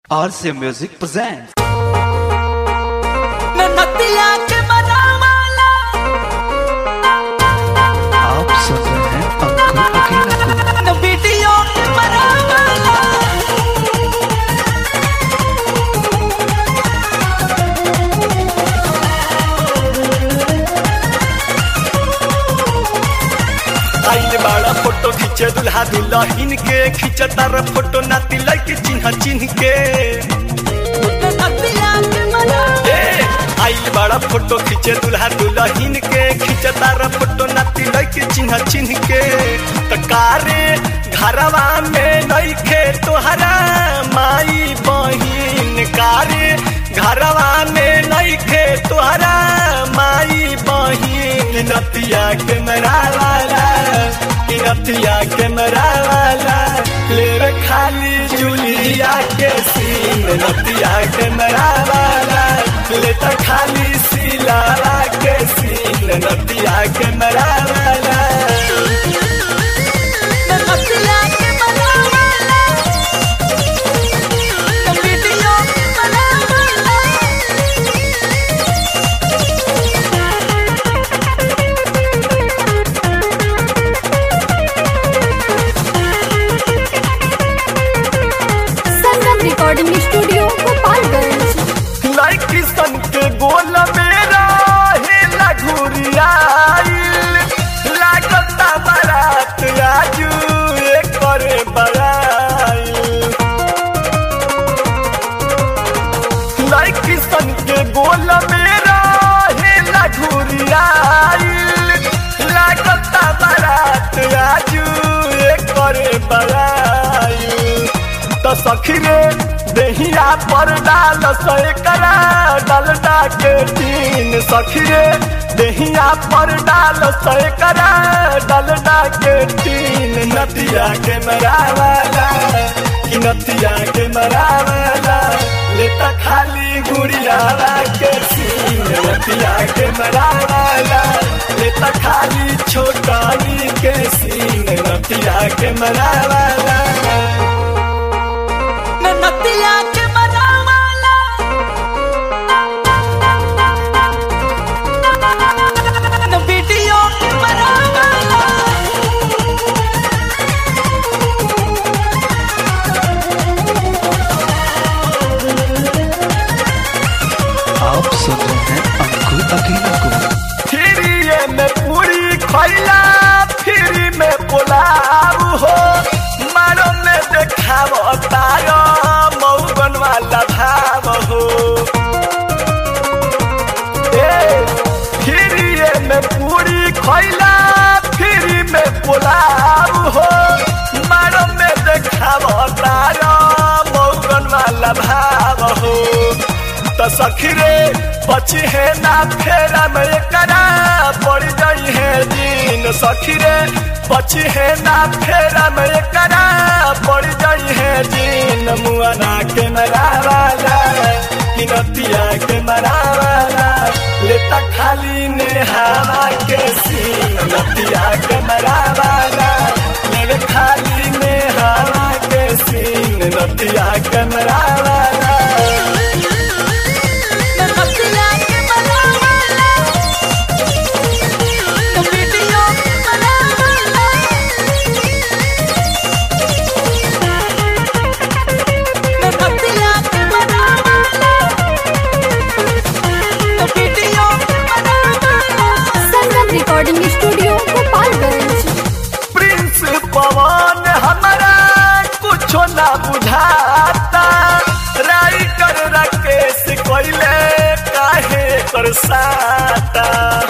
RC Music presents. आप सुन रहे हैं अंकुर अकेला को। आइल बाड़ा फोटो खींचे दुल्हा दुल्हन के खींच तार फोटो नाती लड़के चिन्ह चिन्ह के आइल बड़ा फोटो खींचे दुल्हा दुल्हन के खींच तार फोटो नाती लड़के चिन्ह चिन्ह के तकारे घरवा में नइखे तोहरा माई बहिन कारे घरवा में नइखे तोहरा माई बहिन नतिया के मरावाला नतिया के मरावाला ले खाली जुलिया के सीन नतिया के मरावाला ले तो खाली सिलावा के सीन नतिया के मरावाला रिकॉर्डिंग स्टूडियो गोपालगंज लाइकी सन के गोल मेरा हेला घुरियाइल लागता बारात आजू करे बड़ाइल लाइकी सन के गोल मेरा हेला घुरियाइल लागता बारात आजू करे बड़ाइल तो सखी रे देहिया पर डाल सकरा डलडा के तीन सखी रे देहिया पर डाल सकरा डलडा के तीन नतिया के मरावाला कि नतिया के मरावाला लेता खाली गुड़ियावा के सीन नतिया के मरावाला लेता खाली छोटानी के सीन नतिया के मरावाला आप सुन रहे हैं अंकुर अकेला को। फिरिए में पूरी खैला फिरी में पुलाव हो मारो में देखाव तारो मौगन वाला भाव हो फिरिए में पूरी खैला फिरी में पुलाव हो मारो में देखाव तारो मौगन वाला भाव हो तो सखी रे बची है ना फेरा में करा पड़ जाई है दिन सखी रे बची है ना फेरा में करा पड़ जाई है दिन मुआना के मरावाला कि नतिया के मरावाला लेता खाली नेहावा के सीन नतिया के मरावाला ले खाली नेहावा के सीन नतिया के मरावाला recording studio Gopalganj prince Pawan हमारा कुछो ना बुझाता राइटर राकेश कोइले काहे करसाता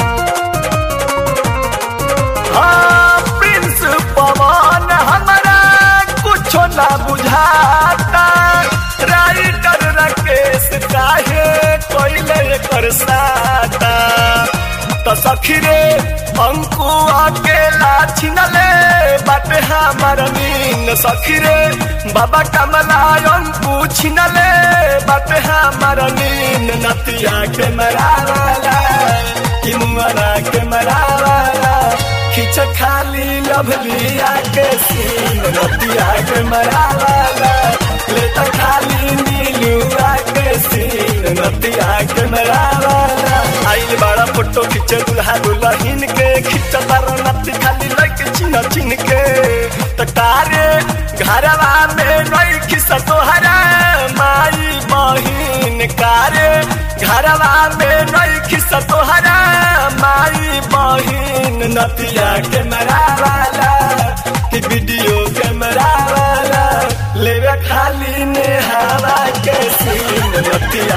हाँ प्रिंस पवन हमारा कुछो ना बुझाता राइटर राकेश काहे कोइले करसाता तो सखी रे अंकु अकेला छिनले बाटे हमार मीन सखी रे बाबा कमला अंकु छिनले बाटे हमार मीन नतिया के मरावाला कि मुआना के मरावाला खींच खाली लभलिया के सीन नतिया के मरावाला ले तो खाली नील घरवा में नहीं खिस तोहरा माई बहिन कारे घरवा में नहीं खिस तोहरा माई बहिन नतिया कैमरा वाला कि वीडियो कैमरा वाला लेवे खाली ने हवा के सीन नतिया